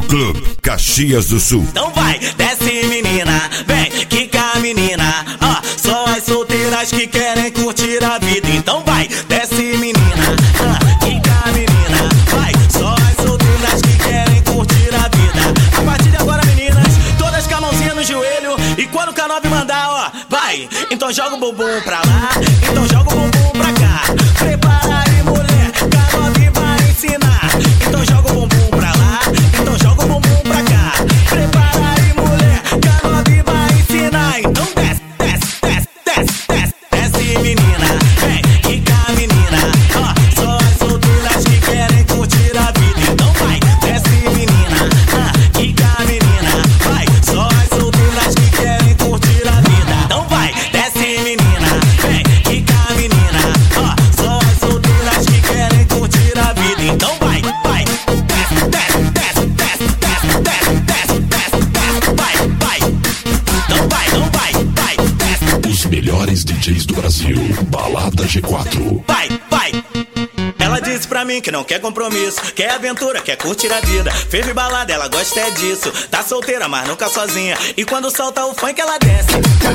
Club Caxias do Sul. Então vai, desce menina, vem, quica menina. Só as solteiras que querem curtir a vida. Então vai, desce menina, quica menina. Vai, só as solteiras que querem curtir a vida. A partir de agora, meninas, todas com a mãozinha no joelho. E quando o K9 mandar, vai. Então joga o bumbum pra lá, então joga o bumbum pra cá. Prepara aí, mulher, K9 vai ensinar. Então joga o bumbum pra lá, então joga o bumbum pra cá. Prepara aí, mulher, K9 vai ensinar. Então desce, desce, desce, desce, desce, desce menina, vem, quica menina. Só as solteiras que querem curtir a vida. Então vai, desce menina, quica menina. Vai, só as solteiras que querem curtir a vida. Então vai, desce menina, vem, quica menina. Só as solteiras que querem curtir a vida. Então vai, vai, desce, desce, desce, desce, desce, desce, desce, desce, vai, vai. Não vai, não vai, vai, desce. Os melhores DJs do Brasil, Balada G4. Vai, vai. Ela disse pra mim que não quer compromisso, quer aventura, quer curtir a vida. Fez balada, ela gosta é disso. Tá solteira, mas nunca sozinha. E quando solta o funk, ela desce.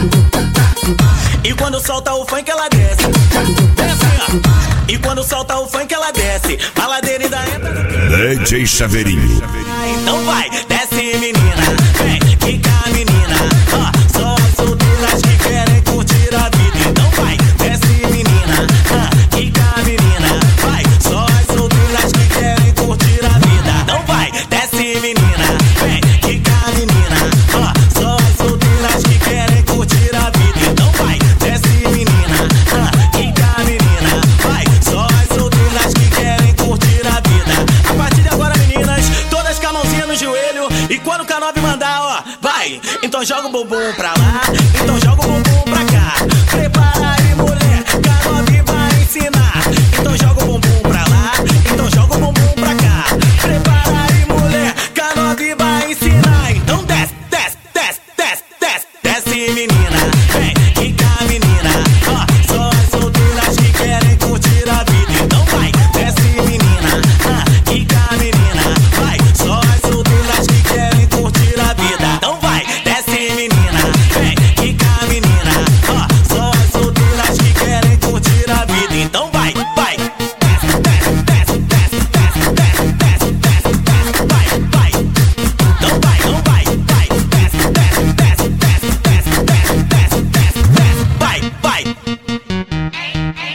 E quando solta o funk, ela desce. Desce, ó. E quando solta o funk, ela desce. Baladeira ainda entra no DJ Chaveirinho. Então vai, desce menina, vem, quica menina. Só as solteiras que querem curtir a vida. Então vai, desce menina, quica menina. Vai, só as solteiras que querem curtir a vida. Então vai, desce menina, vem, quica menina. Só as solteiras que querem curtir a vida. Então vai, desce menina, quica menina. Vai, só as solteiras que querem curtir a vida. A partir de agora, meninas, todas com a mãozinha no joelho. E quando o K9 mandar, vai. Então joga o bumbum pra lá, então joga o bumbum